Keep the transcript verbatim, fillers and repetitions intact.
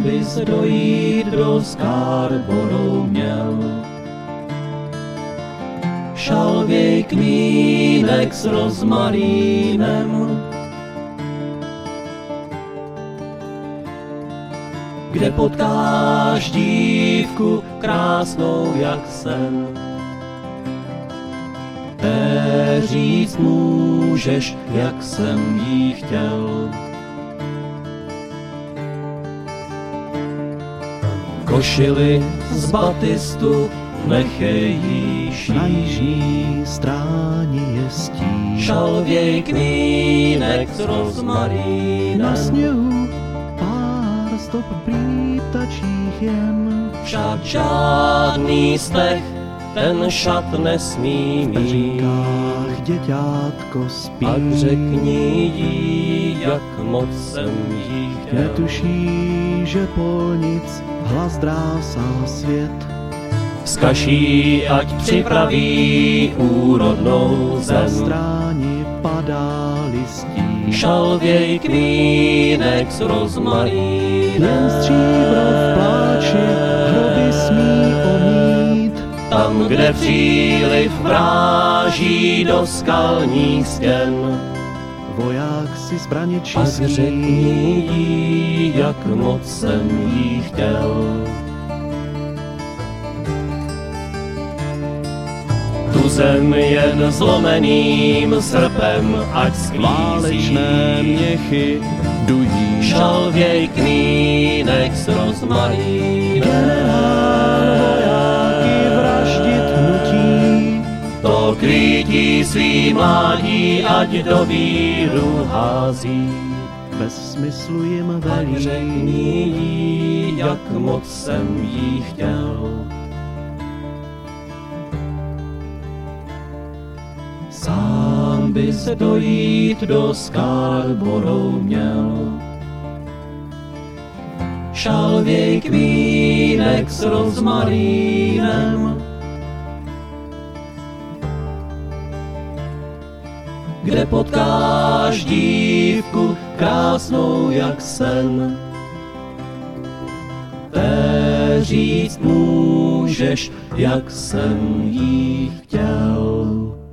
bys dojít do Scarborough měl. Šalvěj kmínek s rozmarínem, kde potkáš dívku krásnou jak sen. Té říct můžeš, jak jsem jí chtěl. Košili z batistu nechej jí šít. Na jižní stráně je stín. Šalvěj kmínek s rozmarínem, Na sněhu pár stop prýtačích jen. však žádný stech ten šat nesmí V mít. peřínkách děťátko spí. Pak řekni jí, jak moc jsem jí chtěl. Netuší, že polnic hlas drásá svět. Vzkaž jí, ať připraví úrodnou Za zem. stráni padá listí. Šalvěj kmínek s Jen rozmarínem, stříbro v pláči hroby smí omít. tam, kde příliv vráží do skalních stěn. Voják si zbraně Pak čistí. řekni jí, jak moc jsem jí chtěl. Tu zem jen zlomeným srpem ať Válečné sklízí. měchy dují. Šalvěj kmínek s rozmarínem, Generál vojáky vraždit nutí. to kvítí svý mládí ať do víru hází. Bez smyslu jim Pak velí. řekni jí, jak moc jsem jí chtěl. Sám bys dojít do Scarborough měl. Šalvěj kmínek s rozmarínem, kde potkáš dívku krásnou jak sen. Té říct můžeš, jak jsem jí chtěl.